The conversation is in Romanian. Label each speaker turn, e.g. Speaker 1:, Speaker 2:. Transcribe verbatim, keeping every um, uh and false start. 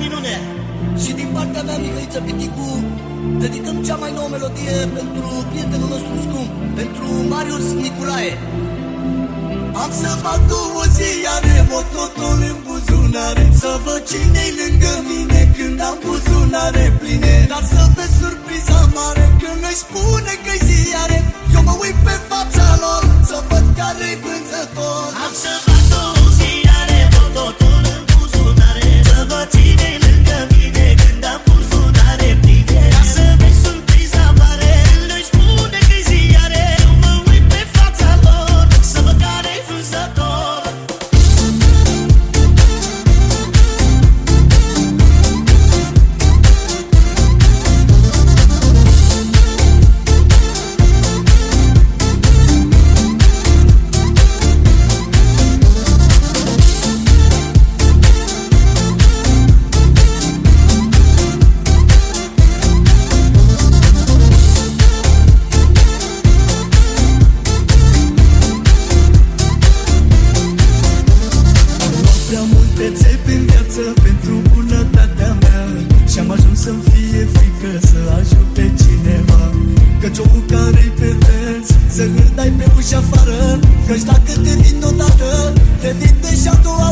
Speaker 1: minune.
Speaker 2: Și din partea mea, Mihăiță Piticu, dedicăm cea mai nouă melodie pentru prietenul nostru scump, pentru Marius Niculae. Am să fac două ziare, mototul în buzunare, să văd cine-i lângă mine când am buzunare pline. Dar să vezi surpriza mare când îi spune că-i ziare. Eu mă uit pe fața lor să văd care-i vânzător.
Speaker 1: Am să fac două ziare, mototul în buzunare, să văd cine-i lângă mine când am buzunare pline. Dar să vezi surpriza mare când îi spune că-i ziare. Eu mă uit pe fața lor să văd care-i vânzător.
Speaker 2: Pentru bunătatea mea și-am ajuns să-mi fie frică să ajut pe cineva. Căci omul care-i pervers să îl dai pe ușa afară, căci dacă te vin odată, te vin de și a doua